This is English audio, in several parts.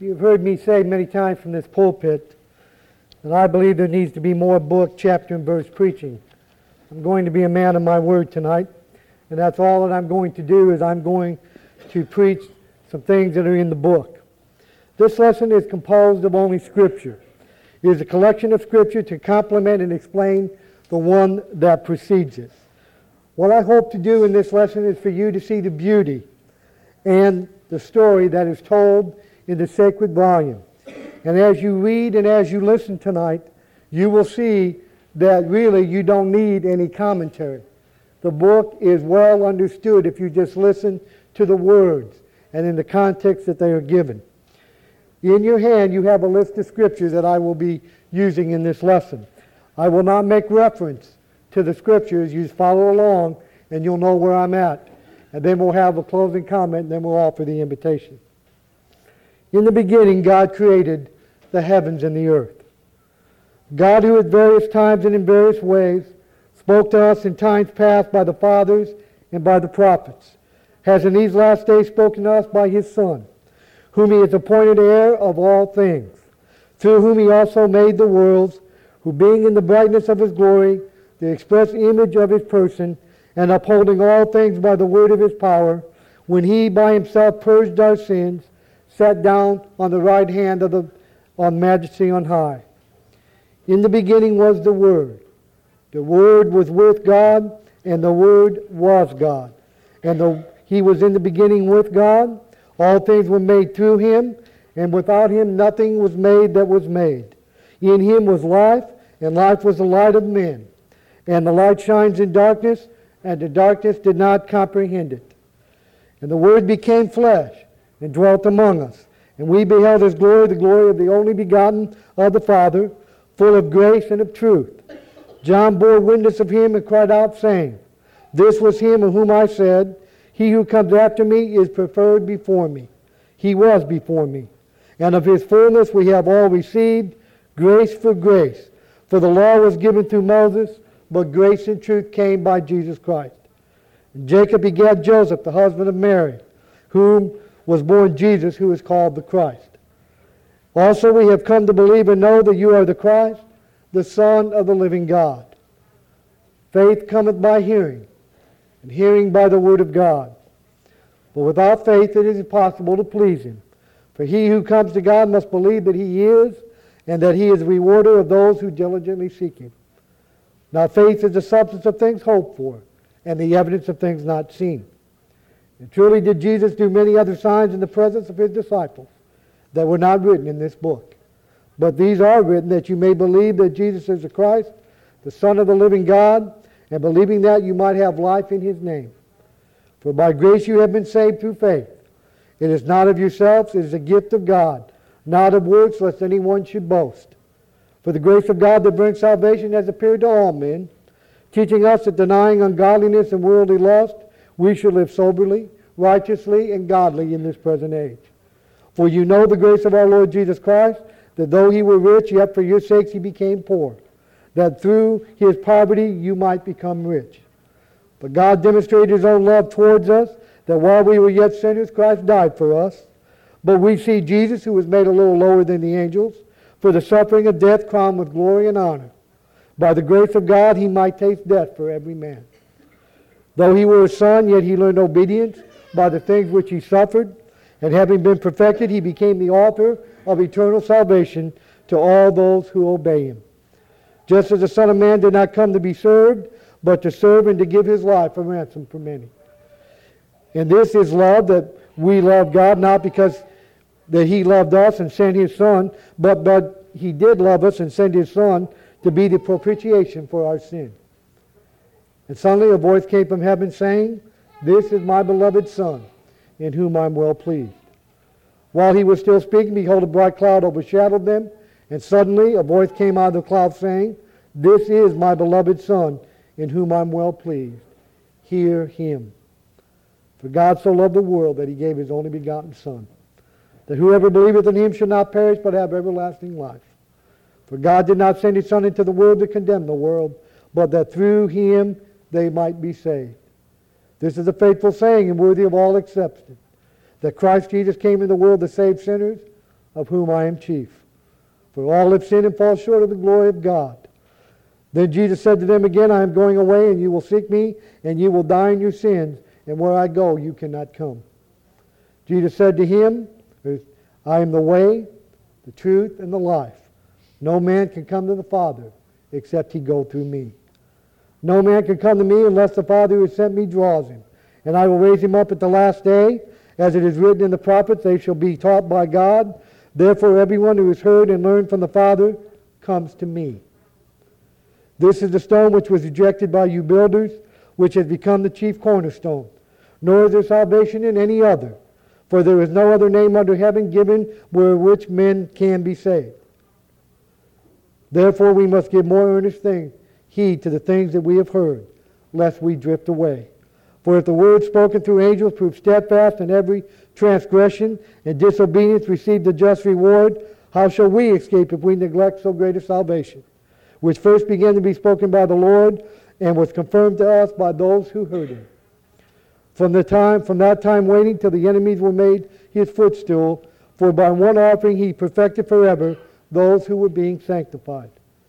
You've heard me say many times from this pulpit that I believe there needs to be more book, chapter, and verse preaching. I'm going to be a man of my word tonight, and that's all that I'm going to do is I'm going to preach some things that are in the book. This lesson is composed of only Scripture. It is a collection of Scripture to complement and explain the one that precedes it. What I hope to do in this lesson is for you to see the beauty and the story that is told in the sacred volume. And as you read and as you listen tonight, you will see that really you don't need any commentary. The book is well understood if you just listen to the words and in the context that they are given. In your hand you have a list of scriptures that I will be using in this lesson. I will not make reference to the scriptures. You just follow along and you'll know where I'm at. And then we'll have a closing comment and then we'll offer the invitation. In the beginning, God created the heavens and the earth. God, who at various times and in various ways spoke to us in times past by the fathers and by the prophets, has in these last days spoken to us by His Son, whom He has appointed heir of all things, through whom He also made the worlds, who being in the brightness of His glory, the express image of His person, and upholding all things by the word of His power, when He by Himself purged our sins, sat down on the right hand of the Majesty on high. In the beginning was the Word. The Word was with God, and the Word was God. And He was in the beginning with God. All things were made through Him, and without Him nothing was made that was made. In Him was life, and life was the light of men. And the light shines in darkness, and the darkness did not comprehend it. And the Word became flesh, and dwelt among us. And we beheld His glory, the glory of the only begotten of the Father, full of grace and of truth. John bore witness of Him and cried out, saying, This was Him of whom I said, He who comes after me is preferred before me. He was before me. And of His fullness we have all received, grace for grace. For the law was given through Moses, but grace and truth came by Jesus Christ. And Jacob begat Joseph, the husband of Mary, whom was born Jesus, who is called the Christ. Also we have come to believe and know that you are the Christ, the Son of the living God. Faith cometh by hearing, and hearing by the word of God. But without faith it is impossible to please Him. For he who comes to God must believe that He is, and that He is the rewarder of those who diligently seek Him. Now faith is the substance of things hoped for, and the evidence of things not seen. And truly did Jesus do many other signs in the presence of His disciples that were not written in this book. But these are written that you may believe that Jesus is the Christ, the Son of the living God, and believing that you might have life in His name. For by grace you have been saved through faith. It is not of yourselves, it is a gift of God, not of works, lest anyone should boast. For the grace of God that brings salvation has appeared to all men, teaching us that denying ungodliness and worldly lust, we should live soberly, righteously, and godly in this present age. For you know the grace of our Lord Jesus Christ, that though He were rich, yet for your sakes He became poor, that through His poverty you might become rich. But God demonstrated His own love towards us, that while we were yet sinners, Christ died for us. But we see Jesus, who was made a little lower than the angels, for the suffering of death crowned with glory and honor. By the grace of God He might taste death for every man. Though He were a son, yet He learned obedience by the things which He suffered, and having been perfected, He became the author of eternal salvation to all those who obey Him. Just as the Son of Man did not come to be served, but to serve and to give His life a ransom for many. And this is love, that we love God, not because that He loved us and sent His Son, but He did love us and sent His Son to be the propitiation for our sin. And suddenly a voice came from heaven saying, This is my beloved Son, in whom I am well pleased. While He was still speaking, behold, a bright cloud overshadowed them, and suddenly a voice came out of the cloud saying, This is my beloved Son, in whom I am well pleased. Hear Him. For God so loved the world that He gave His only begotten Son, that whoever believeth in Him should not perish but have everlasting life. For God did not send His Son into the world to condemn the world, but that through Him they might be saved. This is a faithful saying and worthy of all acceptance, that Christ Jesus came in the world to save sinners, of whom I am chief. For all have sinned and fall short of the glory of God. Then Jesus said to them again, I am going away, and you will seek me, and you will die in your sins, and where I go, you cannot come. Jesus said to him, I am the way, the truth, and the life. No man can come to the Father except he go through me. No man can come to me unless the Father who has sent me draws him. And I will raise him up at the last day. As it is written in the prophets, they shall be taught by God. Therefore everyone who has heard and learned from the Father comes to me. This is the stone which was rejected by you builders, which has become the chief cornerstone. Nor is there salvation in any other, for there is no other name under heaven given where which men can be saved. Therefore we must give more earnest heed to the things that we have heard, lest we drift away. For if the word spoken through angels proved steadfast, and every transgression and disobedience received a just reward, how shall we escape if we neglect so great a salvation, which first began to be spoken by the Lord, and was confirmed to us by those who heard him? From that time waiting till the enemies were made his footstool, for by one offering he perfected forever those who were being sanctified.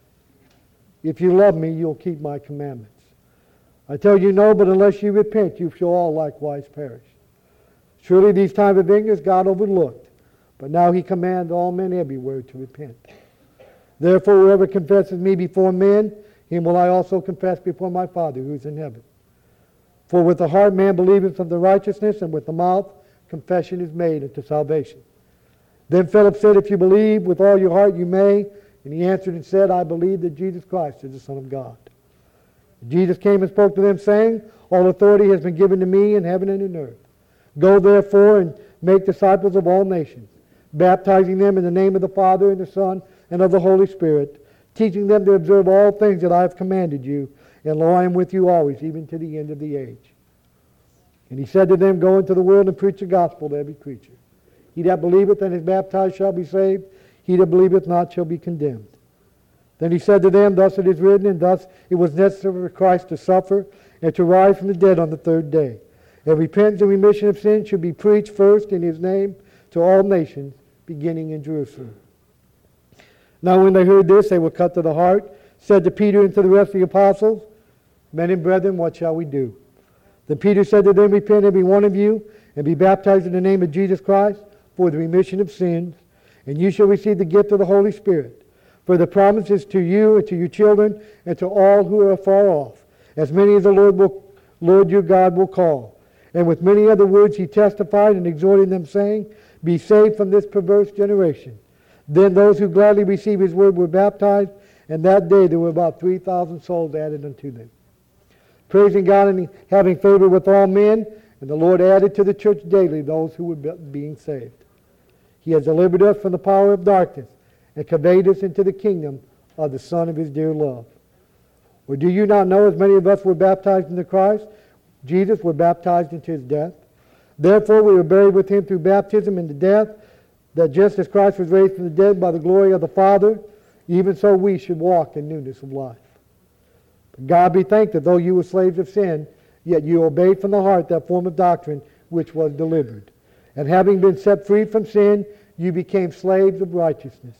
If you love me, you'll keep my commandments. I tell you no, but unless you repent, you shall all likewise perish. Surely these times of ignorance God overlooked, but now he commands all men everywhere to repent. Therefore whoever confesses me before men, him will I also confess before my Father who is in heaven. For with the heart man believeth unto righteousness, and with the mouth confession is made unto salvation. Then Philip said, if you believe with all your heart, you may. And he answered and said, I believe that Jesus Christ is the Son of God. Jesus came and spoke to them, saying, all authority has been given to me in heaven and in earth. Go therefore and make disciples of all nations, baptizing them in the name of the Father and the Son and of the Holy Spirit, teaching them to observe all things that I have commanded you. And lo, I am with you always, even to the end of the age. And he said to them, go into the world and preach the gospel to every creature. He that believeth and is baptized shall be saved. He that believeth not shall be condemned. Then he said to them, thus it is written, and thus it was necessary for Christ to suffer and to rise from the dead on the third day. And repentance and remission of sins should be preached first in his name to all nations, beginning in Jerusalem. Now when they heard this, they were cut to the heart, said to Peter and to the rest of the apostles, men and brethren, what shall we do? Then Peter said to them, repent every one of you, and be baptized in the name of Jesus Christ for the remission of sins, and you shall receive the gift of the Holy Spirit. For the promise is to you and to your children and to all who are afar off, as many as the Lord your God will call. And with many other words he testified and exhorted them, saying, be saved from this perverse generation. Then those who gladly received his word were baptized, and that day there were about 3,000 souls added unto them. Praising God and having favor with all men, and the Lord added to the church daily those who were being saved. He has delivered us from the power of darkness and conveyed us into the kingdom of the Son of his dear love. Or do you not know, as many of us were baptized into Christ, Jesus were baptized into his death? Therefore we were buried with him through baptism into death, that just as Christ was raised from the dead by the glory of the Father, even so we should walk in newness of life. But God be thanked that though you were slaves of sin, yet you obeyed from the heart that form of doctrine which was delivered. And having been set free from sin, you became slaves of righteousness.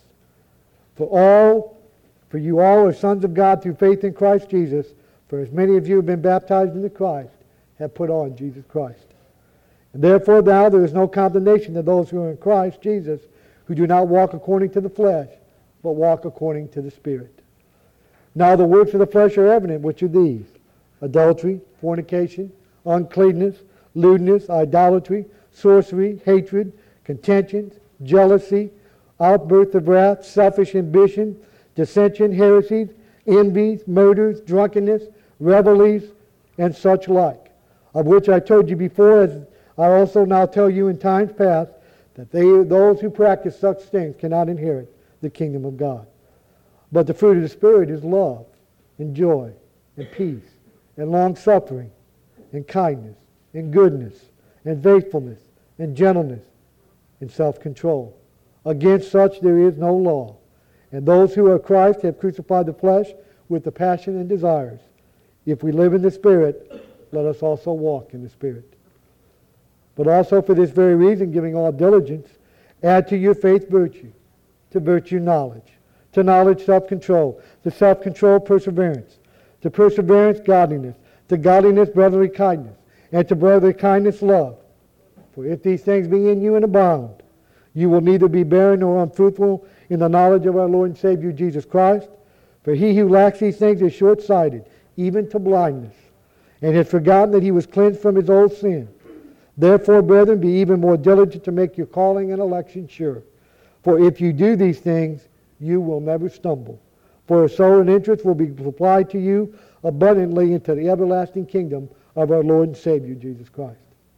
For you all are sons of God through faith in Christ Jesus. For as many of you have been baptized into Christ, have put on Jesus Christ. And therefore now there is no condemnation to those who are in Christ Jesus, who do not walk according to the flesh, but walk according to the Spirit. Now the works of the flesh are evident, which are these: adultery, fornication, uncleanness, lewdness, idolatry, sorcery, hatred, contentions, jealousy, outbursts of wrath, selfish ambition, dissension, heresies, envies, murders, drunkenness, revelries, and such like, of which I told you before, as I also now tell you in times past, that those who practice such things cannot inherit the kingdom of God. But the fruit of the Spirit is love, and joy, and peace, and long-suffering, and kindness, and goodness, and faithfulness, and gentleness, and self-control. Against such there is no law. And those who are Christ have crucified the flesh with the passion and desires. If we live in the Spirit, let us also walk in the Spirit. But also for this very reason, giving all diligence, Add to your faith virtue, to virtue knowledge, to knowledge self-control, to self-control perseverance, to perseverance godliness, to godliness brotherly kindness, and to brotherly kindness love. For if these things be in you and abound, you will neither be barren nor unfruitful in the knowledge of our Lord and Savior Jesus Christ. For he who lacks these things is short-sighted, even to blindness, and has forgotten that he was cleansed from his old sin. Therefore, brethren, be even more diligent to make your calling and election sure. For if you do these things, you will never stumble. For a soul and interest will be supplied to you abundantly into the everlasting kingdom of our Lord and Savior, Jesus Christ.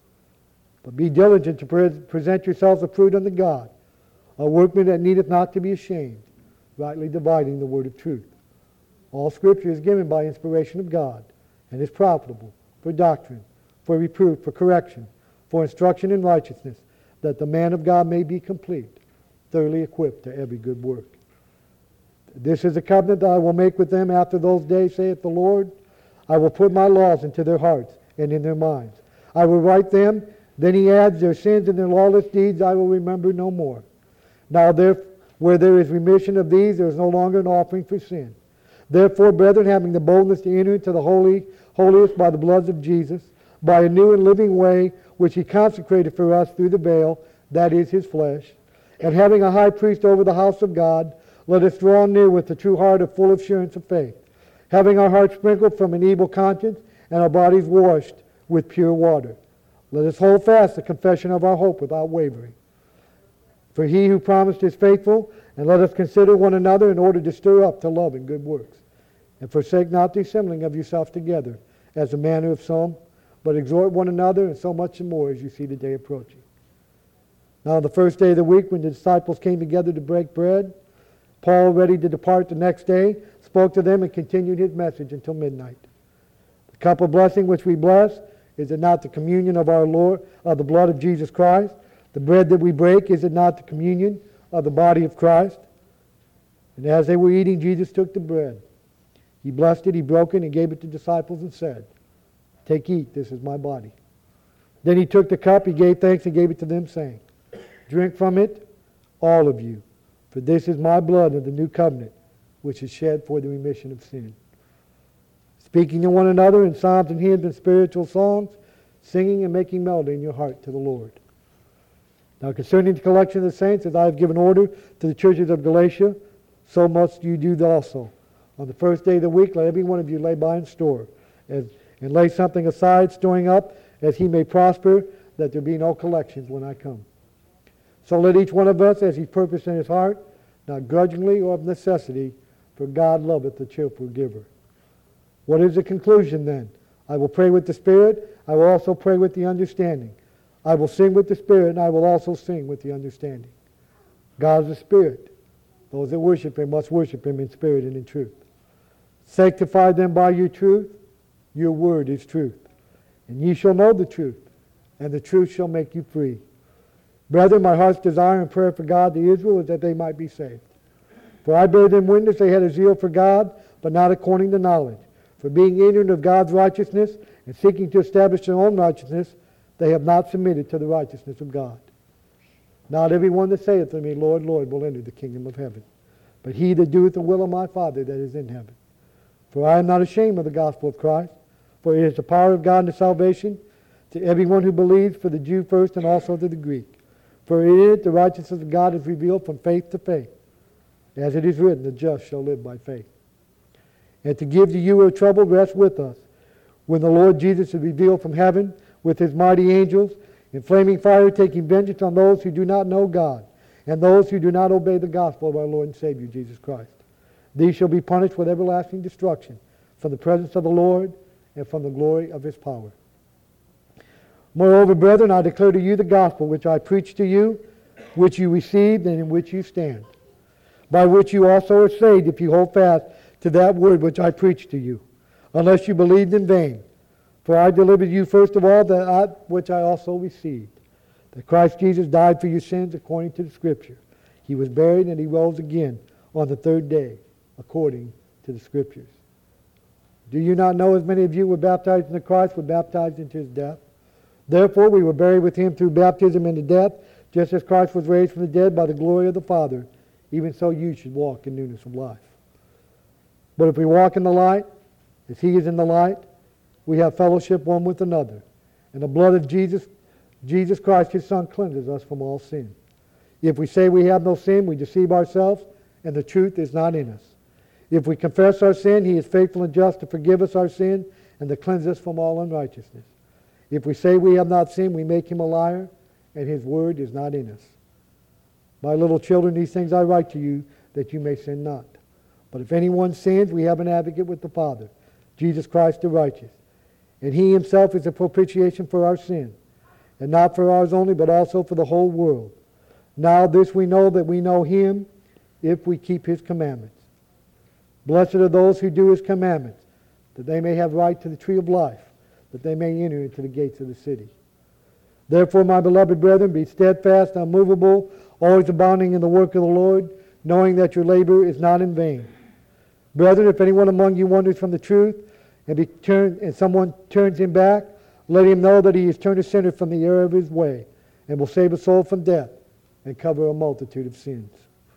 But be diligent to present yourselves approved unto God, a workman that needeth not to be ashamed, rightly dividing the word of truth. All Scripture is given by inspiration of God, and is profitable for doctrine, for reproof, for correction, for instruction in righteousness, that the man of God may be complete, thoroughly equipped to every good work. This is the covenant that I will make with them after those days, saith the Lord. I will put my laws into their hearts and in their minds. I will write them. Then he adds, their sins and their lawless deeds I will remember no more. Now where there is remission of these, there is no longer an offering for sin. Therefore, brethren, having the boldness to enter into the holiest by the blood of Jesus, by a new and living way, which he consecrated for us through the veil, that is his flesh, and having a high priest over the house of God, let us draw near with a true heart of full assurance of faith, having our hearts sprinkled from an evil conscience and our bodies washed with pure water. Let us hold fast the confession of our hope without wavering. For he who promised is faithful, and let us consider one another in order to stir up to love and good works. And forsake not the assembling of yourselves together, as the manner of some, but exhort one another, and so much more as you see the day approaching. Now on the first day of the week, when the disciples came together to break bread, Paul, ready to depart the next day, spoke to them and continued his message until midnight. The cup of blessing which we bless, is it not the communion of our Lord, of the blood of Jesus Christ? The bread that we break, is it not the communion of the body of Christ? And as they were eating, Jesus took the bread. He blessed it, he broke it, and gave it to the disciples and said, take, eat, this is my body. Then he took the cup, he gave thanks, and gave it to them, saying, drink from it, all of you, for this is my blood of the new covenant, which is shed for the remission of sin. Speaking to one another in psalms and hymns and spiritual songs, singing and making melody in your heart to the Lord. Now concerning the collection of the saints, as I have given order to the churches of Galatia, so must you do also. On the first day of the week, let every one of you lay by in store, and lay something aside, storing up, as he may prosper, that there be no collections when I come. So let each one of us, as he purposed in his heart, not grudgingly or of necessity, for God loveth the cheerful giver. What is the conclusion then? I will pray with the Spirit, I will also pray with the understanding. I will sing with the Spirit, and I will also sing with the understanding. God is a Spirit. Those that worship him must worship him in spirit and in truth. Sanctify them by your truth. Your word is truth. And ye shall know the truth, and the truth shall make you free. Brethren, my heart's desire and prayer for God to Israel is that they might be saved. For I bear them witness they had a zeal for God, but not according to knowledge. For being ignorant of God's righteousness, and seeking to establish their own righteousness, they have not submitted to the righteousness of God. Not every one that saith to me, Lord, Lord, will enter the kingdom of heaven, but he that doeth the will of my Father that is in heaven. For I am not ashamed of the gospel of Christ, for it is the power of God unto salvation to everyone who believes, for the Jew first and also to the Greek. For in it the righteousness of God is revealed from faith to faith. As it is written, the just shall live by faith. And to give to you who are troubled, rest with us, when the Lord Jesus is revealed from heaven with his mighty angels, in flaming fire, taking vengeance on those who do not know God, and those who do not obey the gospel of our Lord and Savior Jesus Christ. These shall be punished with everlasting destruction from the presence of the Lord and from the glory of his power. Moreover, brethren, I declare to you the gospel which I preached to you, which you received and in which you stand, by which you also are saved, if you hold fast to that word which I preached to you, unless you believed in vain. For I delivered you first of all that which I also received, that Christ Jesus died for your sins according to the Scripture. He was buried, and he rose again on the third day, according to the Scriptures. Do you not know, as many of you were baptized into Christ, were baptized into his death? Therefore we were buried with him through baptism into death, Just as Christ was raised from the dead by the glory of the Father, even so you should walk in newness of life. But if we walk in the light, as he is in the light, we have fellowship one with another. And the blood of Jesus Christ, his Son, cleanses us from all sin. If we say we have no sin, we deceive ourselves, and the truth is not in us. If we confess our sin, he is faithful and just to forgive us our sin and to cleanse us from all unrighteousness. If we say we have not sinned, we make him a liar, and his word is not in us. My little children, these things I write to you, that you may sin not. But if anyone sins, we have an advocate with the Father, Jesus Christ the righteous. And he himself is a propitiation for our sin, and not for ours only, but also for the whole world. Now this we know, that we know him, if we keep his commandments. Blessed are those who do his commandments, that they may have right to the tree of life, that they may enter into the gates of the city. Therefore, my beloved brethren, be steadfast, unmovable, always abounding in the work of the Lord, knowing that your labor is not in vain. Brethren, if anyone among you wanders from the truth, and someone turns him back, let him know that he has turned a sinner from the error of his way, and will save a soul from death, and cover a multitude of sins.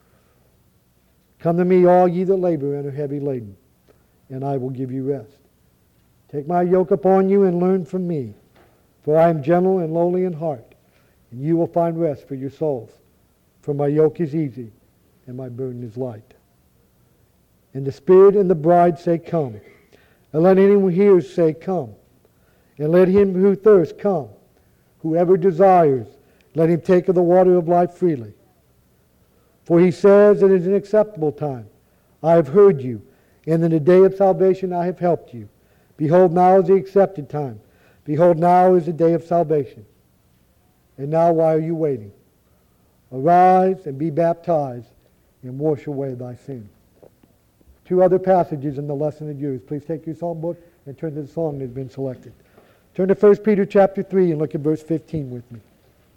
Come to me, all ye that labor and are heavy laden, and I will give you rest. Take my yoke upon you and learn from me, for I am gentle and lowly in heart, and you will find rest for your souls. For my yoke is easy, and my burden is light. And the Spirit and the bride say, Come. And let anyone who hears say, Come. And let him who thirsts come. Whoever desires, let him take of the water of life freely. For he says, it is an acceptable time. I have heard you, and in the day of salvation I have helped you. Behold, now is the accepted time. Behold, now is the day of salvation. And now why are you waiting? Arise and be baptized, and wash away thy sin. Two other passages in the lesson of yours. Please take your psalm book and turn to the song that has been selected. Turn to 1 Peter chapter 3 and look at verse 15 with me.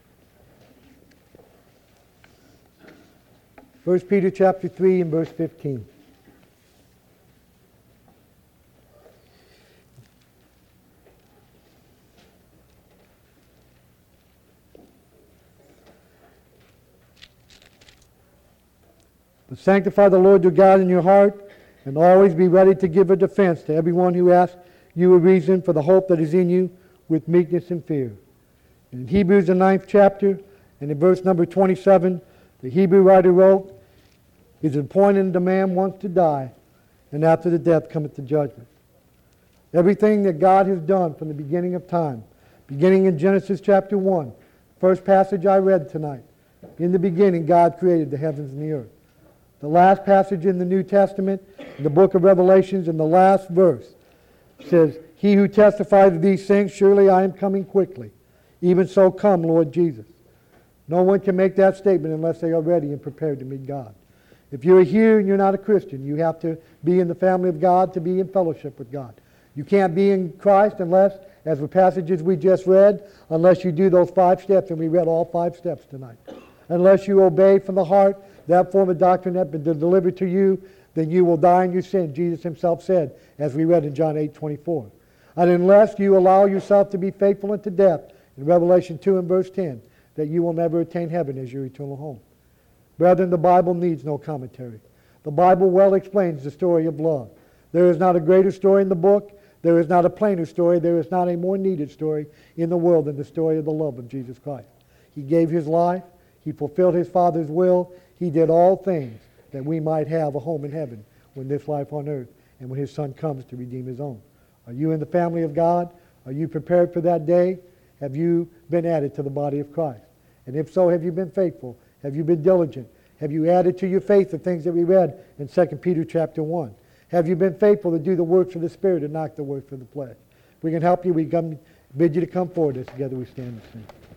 1 Peter chapter 3 and verse 15. But sanctify the Lord your God in your heart, and always be ready to give a defense to everyone who asks you a reason for the hope that is in you with meekness and fear. In Hebrews, the 9th chapter, and in verse number 27, the Hebrew writer wrote, It is appointed unto man once to die, and after the death cometh the judgment. Everything that God has done from the beginning of time, beginning in Genesis chapter 1, first passage I read tonight. In the beginning, God created the heavens and the earth. The last passage in the New Testament, in the book of Revelations, in the last verse, says, He who testifies of these things, surely I am coming quickly. Even so come, Lord Jesus. No one can make that statement unless they are ready and prepared to meet God. If you're here and you're not a Christian, you have to be in the family of God to be in fellowship with God. You can't be in Christ unless, as the passages we just read, unless you do those 5 steps, and we read all 5 steps tonight. Unless you obey from the heart that form of doctrine that has been delivered to you, then you will die in your sin, Jesus himself said, as we read in John 8:24. And unless you allow yourself to be faithful unto death, in Revelation 2 and verse 10, that you will never attain heaven as your eternal home. Brethren, the Bible needs no commentary. The Bible well explains the story of love. There is not a greater story in the book. There is not a plainer story. There is not a more needed story in the world than the story of the love of Jesus Christ. He gave his life. He fulfilled his Father's will. He did all things that we might have a home in heaven when this life on earth and when his Son comes to redeem his own. Are you in the family of God? Are you prepared for that day? Have you been added to the body of Christ? And if so, have you been faithful? Have you been diligent? Have you added to your faith the things that we read in 2 Peter chapter 1? Have you been faithful to do the works of the Spirit and not the works of the flesh? If we can help you, we bid you to come forward as together we stand and sing.